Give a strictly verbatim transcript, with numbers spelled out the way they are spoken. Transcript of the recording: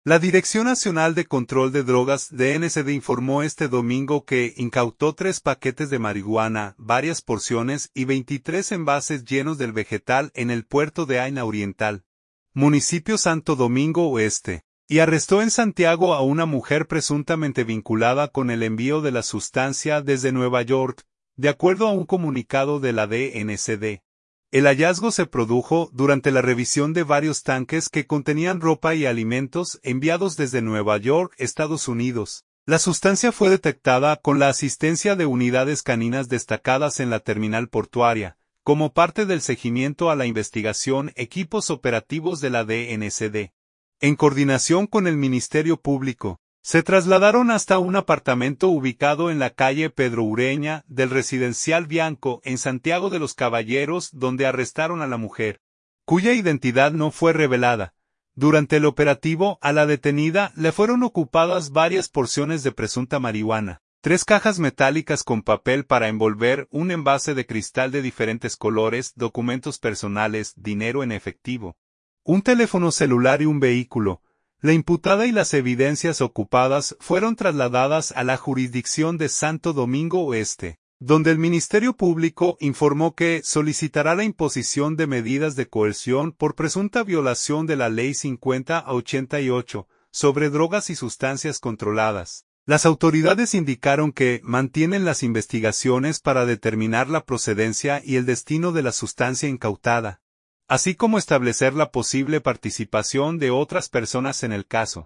La Dirección Nacional de Control de Drogas D N C D informó este domingo que incautó tres paquetes de marihuana, varias porciones y veintitrés envases llenos del vegetal en el puerto de Aina Oriental, municipio Santo Domingo Oeste, y arrestó en Santiago a una mujer presuntamente vinculada con el envío de la sustancia desde Nueva York, de acuerdo a un comunicado de la D N C D. El hallazgo se produjo durante la revisión de varios tanques que contenían ropa y alimentos enviados desde Nueva York, Estados Unidos. La sustancia fue detectada con la asistencia de unidades caninas destacadas en la terminal portuaria, como parte del seguimiento a la investigación. Equipos operativos de la D N C D, en coordinación con el Ministerio Público, se trasladaron hasta un apartamento ubicado en la calle Pedro Ureña del Residencial Bianco en Santiago de los Caballeros, donde arrestaron a la mujer, cuya identidad no fue revelada. Durante el operativo, a la detenida le fueron ocupadas varias porciones de presunta marihuana, tres cajas metálicas con papel para envolver, un envase de cristal de diferentes colores, documentos personales, dinero en efectivo, un teléfono celular y un vehículo. La imputada y las evidencias ocupadas fueron trasladadas a la jurisdicción de Santo Domingo Oeste, donde el Ministerio Público informó que solicitará la imposición de medidas de coerción por presunta violación de la Ley cincuenta a ochenta y ocho, sobre drogas y sustancias controladas. Las autoridades indicaron que mantienen las investigaciones para determinar la procedencia y el destino de la sustancia incautada, así como establecer la posible participación de otras personas en el caso.